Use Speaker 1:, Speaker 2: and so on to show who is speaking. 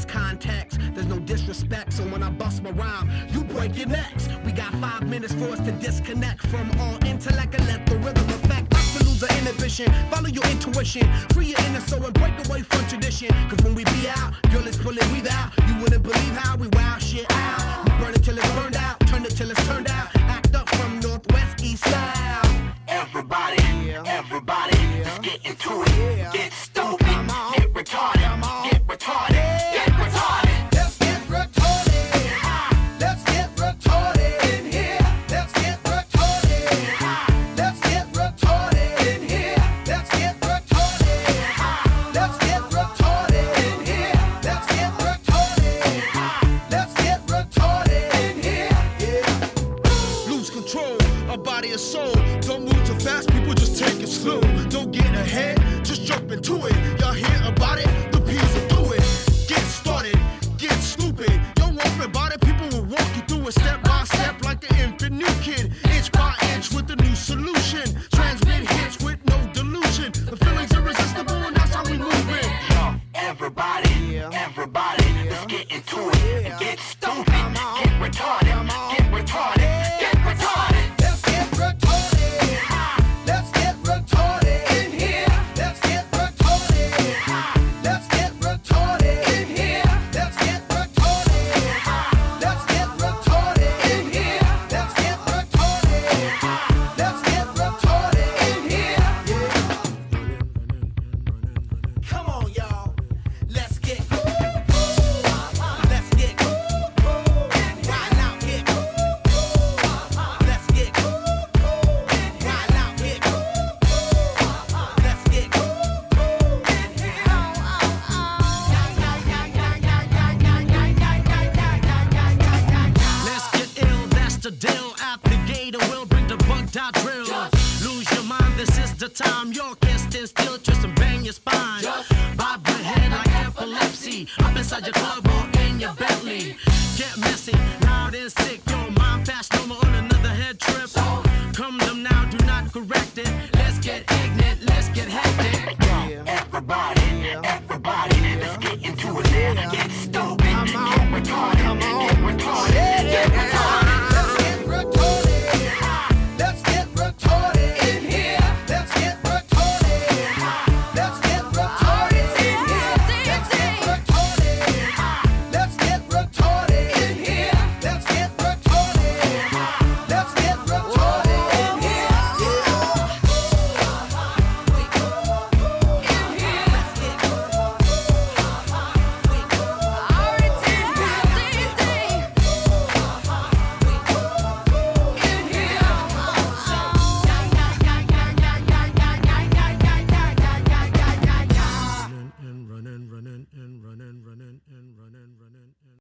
Speaker 1: context. There's no disrespect, so when I bust my rhyme, you break your necks. We got 5 minutes for us to disconnect from all intellect and let the rhythm affect us to lose our inhibition. Follow your intuition, free your inner soul and break away from tradition. Cause when we be out, girl, it's pulling we out. You wouldn't believe how we wow shit out. We burn it till it's burned out, turn it till it's turned out. Act up from northwest, east, south.
Speaker 2: Everybody, everybody, let's get into it. Get stupid, get retarded, get retarded, get retarded.
Speaker 3: Let's get retarded. Let's get retarded in here. Let's get retarded. Let's get retarded in here. Let's get retarded. Let's get retarded in here. Let's get retarded. Let's get retarded in here. Yeah.
Speaker 4: Lose control, a body and soul. Don't move too fast, people just take it slow. Don't get ahead, just jump into it. Y'all hear about it? The P's will do it. Get started, get stupid. Don't worry about it, people will walk you through it step by step like the infant new kid. Inch by inch with a new solution. Transmit hits with no delusion. The feeling's irresistible and that's how we move it.
Speaker 2: Yo, everybody, everybody, let's get into it. And get stupid, get retarded, get retarded, get retarded.
Speaker 3: Let's get retarded. Let's get retarded in here. Let's get retarded. Let's get retarded in here. Let's get retarded. Let's get retarded in here. Let's get retarded. Let's get retarded in here. Yeah. Come on, y'all. Let's get Let's get right out here. Let's get right out here. Let's get
Speaker 1: Let's get ill, that's the deal. At the gate, and we'll bring the bugged out drill. Lose your mind, this is the time. You can't stand still, twist and bang your spine. Bob your head like epilepsy. Up inside your club or in your Bentley. Get messy, loud and sick. Your mind fast, no more